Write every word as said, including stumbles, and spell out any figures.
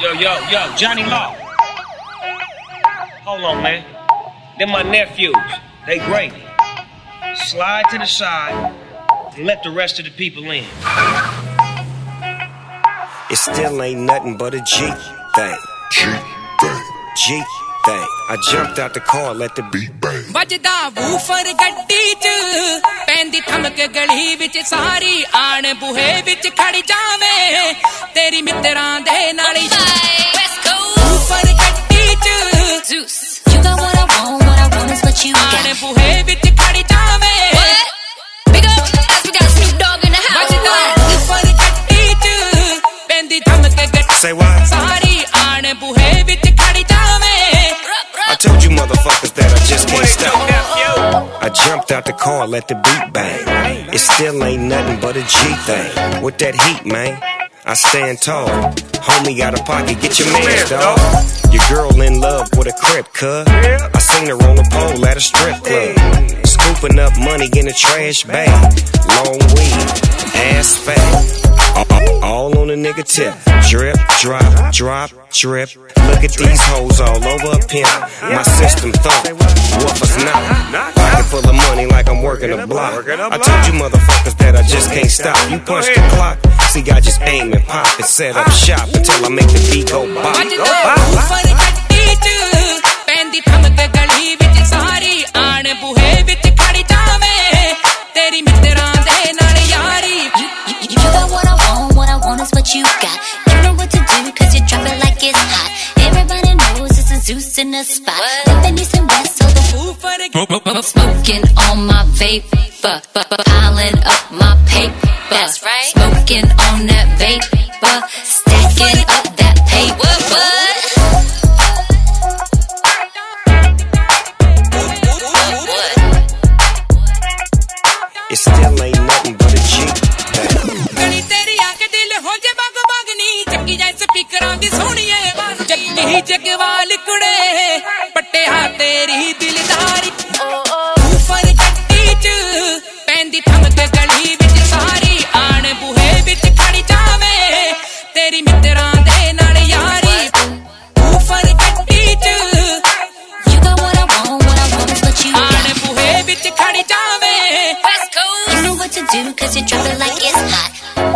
Yo, yo, yo, Johnny Law. Hold on, man. They're my nephews. They great. Slide to the side and let the rest of the people in. It still ain't nothing but a G thing. G thing. G thing. I jumped out the car, let the beat bang. ਵੱਜਦਾ woofer ਗੱਡੀ ਚ ਪੈਂਦੀ ਥਮਕ ਗਲੀ ਵਿੱਚ ਸਾਰੀ ਆਣ ਬੂਹੇ ਵਿੱਚ ਖੜ ਜਾਵੇਂ ਤੇਰੀ ਮਿੱਤਰਾਂ ਦੇ ਨਾਲ ਵੂਫਰ ਗੱਡੀ ਚ Zeus You got what I want, what I want is what you got. ਆਣ ਬੂਹੇ ਵਿੱਚ ਖੜ ਜਾਵੇਂ Big up, as we got Snoop Dogg in the house. ਵੱਜਦਾ ਵੂਫਰ ਗੱਡੀ ਚ ਪੈਂਦੀ ਥਮਕ ਗੱਡੀ Say what? ਸਾਰੀ ਆਣ ਬੂਹੇ ਵਿੱਚ ਖੜ ਜਾਵੇਂ I told you motherfuckers that I just can't stop. I jumped out the car, let the beat bang. It still ain't nothing but a G thing. With that heat, man, I stand tall. Homie got a pocket, get your man's dog. Your girl in love with a crib, cuz. I seen her on the pole at a strip club. Scooping up money in a trash bag. Long weed, ass fat. All on a nigga tip. Drip, drop, drop, drip. Look at these hoes all over a pimp. My system thump, woofers not. Pocket full of money like I'm working a block. I told you motherfuckers that I just can't stop. You punch the clock, see I just aim and pop and set up shop until I make the beat go bop. Woofer ਗੱਡੀ ਚ ਪੈਂਦੀ ਥਮਕ ਗਲੀ ਵਿੱਚ ਸਾਰੀ ਆਣ ਬੂਹੇ ਵਿੱਚ ਖੜ ਜਾਵੇਂ ਤੇਰੀ ਮਿੱਤਰਾਂ ਦੇ ਨਾਲ ਯਾਰੀ You, you got what I want, what I want is what you got. You know what to do, cause you drop it like it's hot. Everybody knows it's a Zeus in the spot. Living east and west, so the woofer smoking on my vape, piling up my paper. That's right. Smoking on that vapor, stacking up that paper. What? It still ain't nothing but a G thing. ਗਲੀ ਤੇਰੀ ਆ ਕੇ ਦਿਲ ਹੋ ਜੇ ਬਗ ਬਗਨੀ ਚੱਕੀ ਜਾਏ ਸਪੀਕਰਾਂ ਦੀ ਸੋਹਣੀਏ ਚੱਕੀ ਜਗਵਾਲ ਕੁੜੇ ਪੱਟਿਆ ਤੇਰੀ ਦਿਲਦਾਰੀ ਵੂਫਰ ਗੱਡੀ ਚ ਪੈਂਦੀ ਥਮਕ ਗਲੀ ਵਿੱਚ ਸਾਰੀ ਆਣ ਬੂਹੇ ਵਿੱਚ ਖੜ ਜਾਵੇਂ ਤੇਰੀ ਮਿੱਤਰਾਂ ਦੇ ਨਾਲ ਯਾਰੀ ਵੂਫਰ ਗੱਡੀ ਚ You got what I want, what I want is what you ਆਣ got. ਬੂਹੇ ਵਿੱਚ ਖੜ ਜਾਵੇਂ You know what to do, cause you drop it like it's hot.